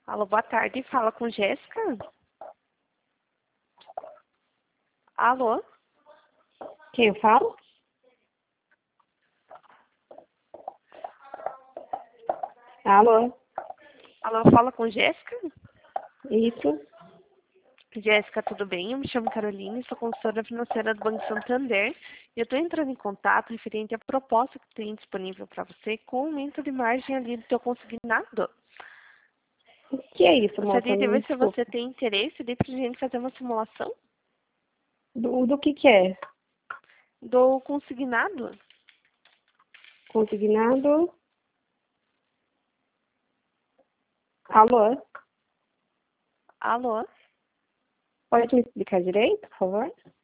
Alô, boa tarde. Fala com Jéssica? Alô? Quem eu falo? Alô? Alô, fala com Jéssica? Isso? Jéssica, tudo bem? Eu me chamo Caroline, sou consultora financeira do Banco Santander e eu estou entrando em contato referente à proposta que tem disponível para você com aumento de margem ali do teu consignado. O que é isso, moça? Gostaria de ver se Desculpa. você tem interesse de pra gente fazer uma simulação Do que é? do consignado. Consignado? Alô? Alô? Pode me explicar direito, por favor?